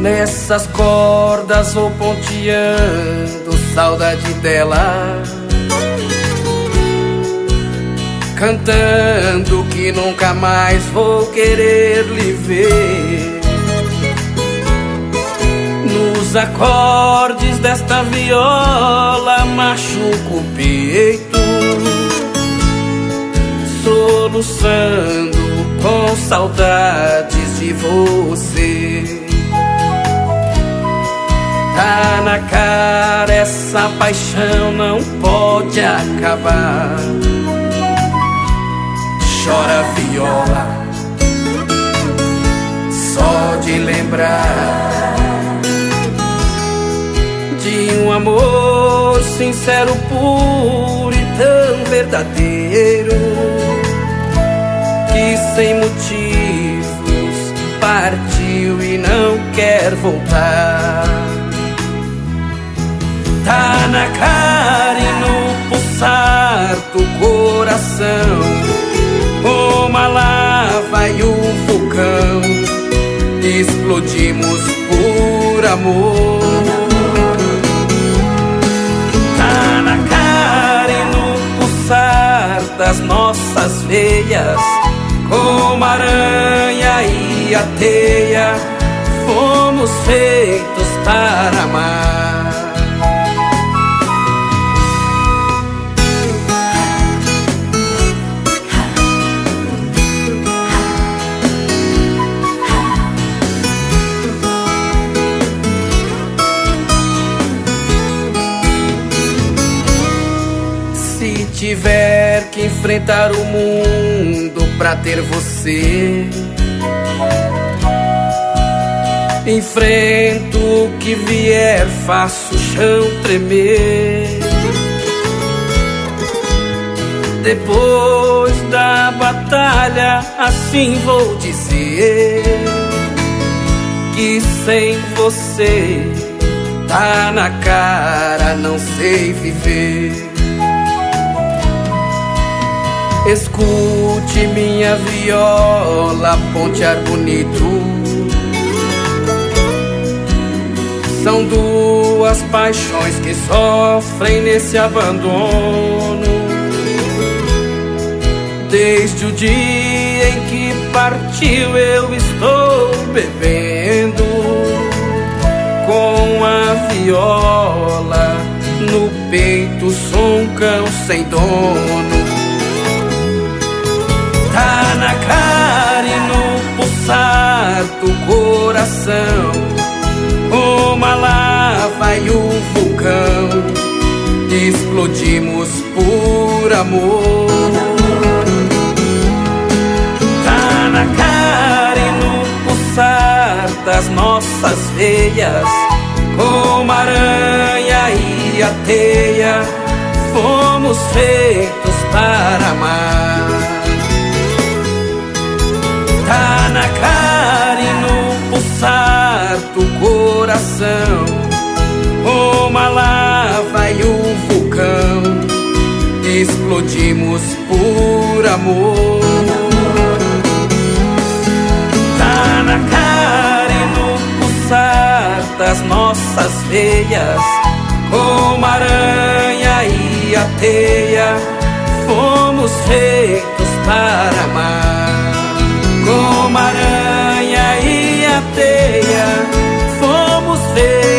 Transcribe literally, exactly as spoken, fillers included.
Nessas cordas vou ponteando saudade dela, cantando que nunca mais vou querer lhe ver. Nos acordes desta viola machuco o peito, soluçando com saudades de você. Tá na cara, essa paixão não pode acabar. Chora viola, só de lembrar de um amor sincero, puro e tão verdadeiro, que sem motivos partiu e não quer voltar. Tá na cara e no pulsar do coração, uma lava e um vulcão, explodimos por amor. Tá na cara e no pulsar das nossas veias, como a aranha e a teia, fomos feitos para amar. Se tiver que enfrentar o mundo pra ter você, enfrento o que vier, faço o chão tremer. Depois da batalha, assim vou dizer que sem você tá na cara, não sei viver. Escute minha viola pontear bonito, são duas paixões que sofrem nesse abandono. Desde o dia em que partiu eu estou bebendo, com a viola no peito sou um cão sem dono. Tá na cara e no pulsar do coração, uma lava e um vulcão, explodimos por amor. Tá na cara e no pulsar das nossas veias, como a aranha e a teia, fomos feitos para amar. Tá na cara e no pulsar do coração, uma lava e um vulcão, explodimos por amor. Tá na cara e no pulsar das nossas veias, como a aranha e a teia, fomos feitos para amar. Como a aranha e a teia, fomos feitos